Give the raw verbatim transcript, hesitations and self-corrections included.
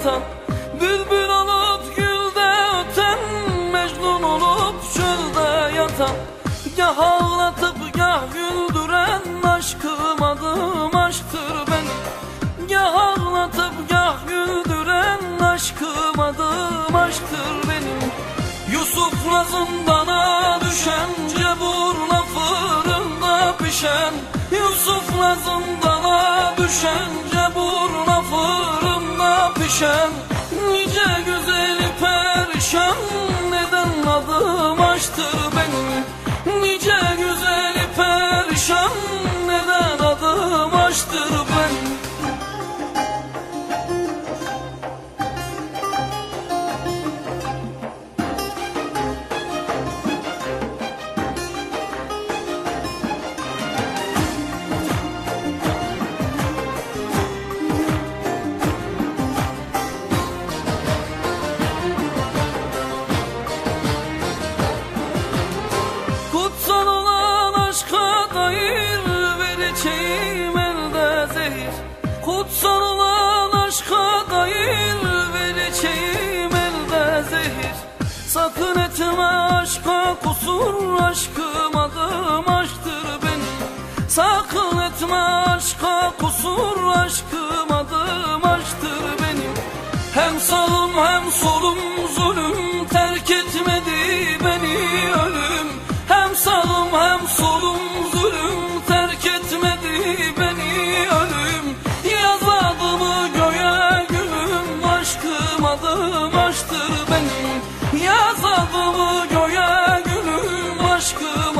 yatan, bülbül olup gülde öten, Mecnun olup çölde yatan. Gah ağlatıp gah güldüren, aşkım adım aşktır benim. Gah ağlatıp gah güldüren, aşkım adım aşktır benim. Yusuf'la zindana düşen, ceburla fırında pişen. Yusuf'la zindana düşen, ceburla fırında pişen. Nice güzeli perişan, neden adım aşktır benim. Nice güzeli perişan, neden adım aşktır benim. Kutsal olan aşka dair vereceğim elde zehir. Kutsal olan aşka dair vereceğim elde zehir. Sakın etme aşka kusur, aşkım adım aşktır benim. Sakın etme aşka kusur, aşkım adım aşktır benim. Hem sağım hem solum zulüm, terk etmedi beni ölüm. Hem sağım hem solum zulüm, terk etmedi beni ölüm. Yaz adımı göğe gülüm, aşkım adım aşktır benim. Yaz adımı göğe gülüm, aşkım